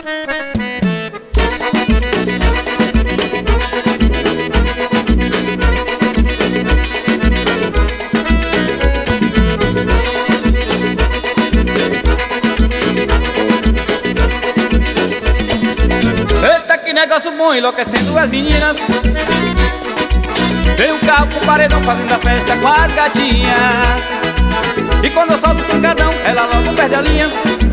Eita, que negócio bom, enlouquecendo as meninas. Tem um carro com paredão fazendo a festa com as gatinhas. E quando eu solto o pancadão, ela logo perde a linha.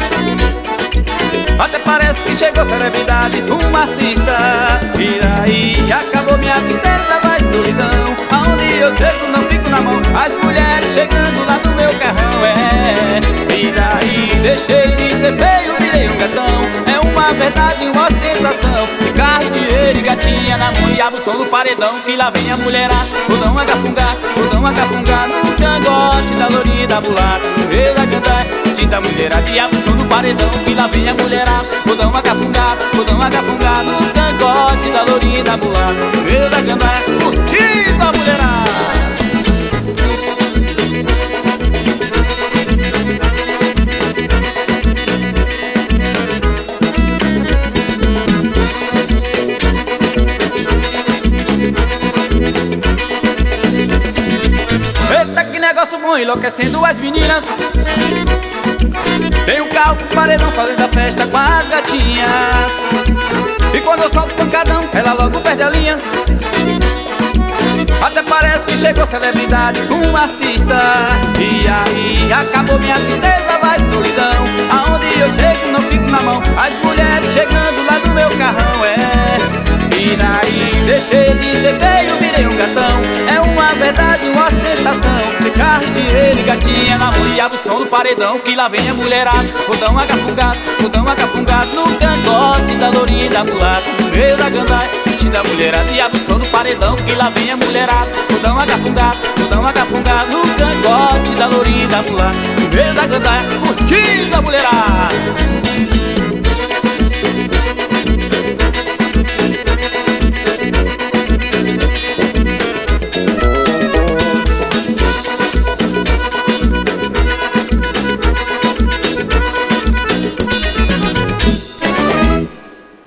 Até parece que chegou celebridade, um artista. E daí acabou minha tristeza, vai solidão. Aonde eu chego não fico na mão, as mulheres chegando lá no meu carrão. E daí deixei de ser feio, virei um gatão. É uma verdade, uma ostentação. De carro, dinheiro e gatinha na mão. E abusou no paredão, que lá vem a mulherada. Rodão agafungar, no cangote da lourinha da mulata. No meio da cantar, da mulherada. E abusou no paredão, que lá vem a mulherada. Rodão agafungar, no cangote da lourinha da mulata. No meio da cantar, curtindo a mulherada. Eita, que negócio bom, enlouquecendo as meninas. Tem um carro com paredão fazendo a festa com as gatinhas. E quando eu solto o pancadão, ela logo perde a linha. Até parece que chegou celebridade, um artista. E aí acabou minha tristeza, vai solidão. Aonde eu chego não fico na mão, as mulheres chegando lá do meu carrão. E daí deixei de ser feio, virei um gatão. É uma verdade, uma ostentação. De carro, dinheiro e gatinha na mão. E abusou no paredão, que lá vem a mulherada. Rodão agafungado, no cangote da lourinha da mulata. No meio da gandaia, curtindo a mulherada. E abusou no paredão, que lá vem a mulherada. Rodão agafungado, no cangote da lourinha da mulata. No meio da gandaia, curtindo a mulherada.